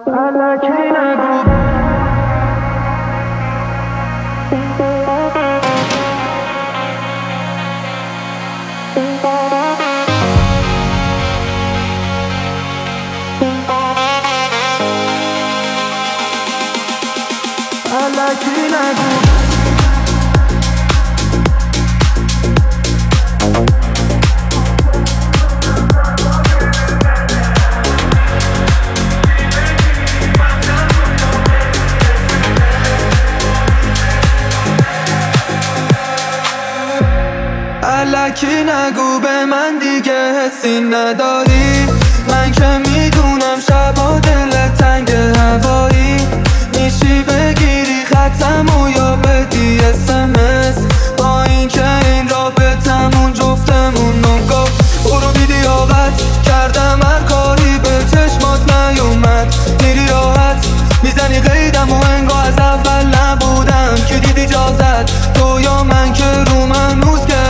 الکی نگو الکی نگو الکی نگو به من دیگه حسی نداری. من که میدونم شبا دلت تنگ هوایی، میشی بگیری خطمو یا بدی SMS. با این که این رابطمون جفتمون رو برو بیدی آقت کردم هر کاری به چشمات نیومد. میری راحت میزنی قیدم و انگار از اول نبودم که دیدی جازت تو یا من که رو من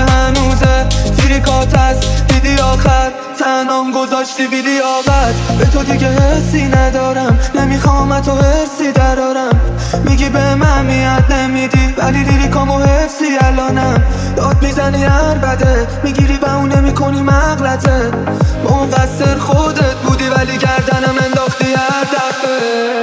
کات هست. دیدی آخر تنام گذاشتی بیدی آقت. به تو دیگه حسی ندارم، نمیخوام تو حرسی درارم. میگی به من میاد نمیدی ولی دیدی کامو حفظی الانم. داد میزنی هر بده میگیری و اون نمیکنی مغلطه. مقصر خودت بودی ولی گردنم انداختی هر دفعه.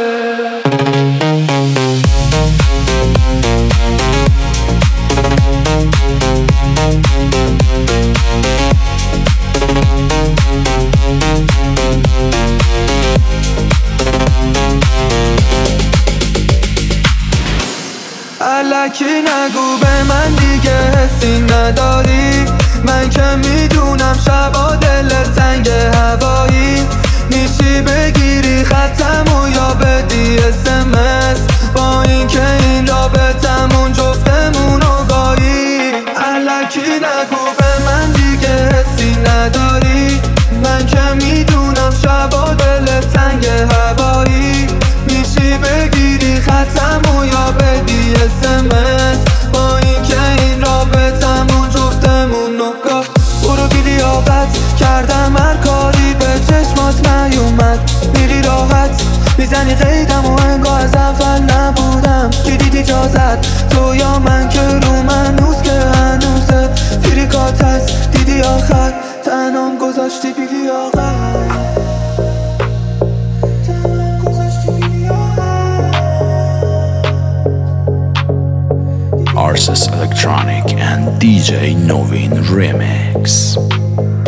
الکی نگو به من دیگه حسی نداری. من که میدونم شبا دلت تنگ هوایی، میشی بگیری خطمو یا بدی SMS. با این که این رابطمون جفتمون رو گایی. الکی نگو به من دیگه حسی نداری. من که میدونم شبا دلت تنگ هوایی، میشی بگیری خطمو یا بدی SMS. با این که این رابطمون جفتمون رو برو بیدی آقت کردم هر کاری به چشمات نیومد. میری راحت میزنی قیدم و انگار از اول نبودم که دیدی جازت تو یا من که رو منوز که هنوزه فریکات هست. دیدی آخر تنام گذاشتی بیدی آقت. Arses Electronic and DJ Novin Remix.